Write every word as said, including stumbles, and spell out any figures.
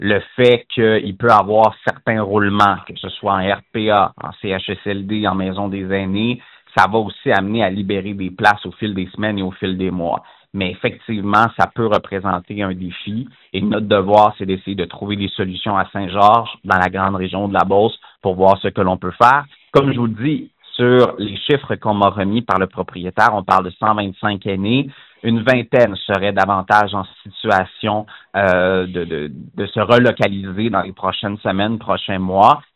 le fait qu'il peut avoir certains roulements, que ce soit en R P A, en C H S L D, en maison des aînés, ça va aussi amener à libérer des places au fil des semaines et au fil des mois. Mais effectivement, ça peut représenter un défi. Et notre devoir, c'est d'essayer de trouver des solutions à Saint-Georges, dans la grande région de la Beauce, pour voir ce que l'on peut faire. Comme je vous le dis, sur les chiffres qu'on m'a remis par le propriétaire, on parle de cent vingt-cinq aînés. Une vingtaine seraient davantage en situation euh, de, de, de se relocaliser dans les prochaines semaines, prochains mois.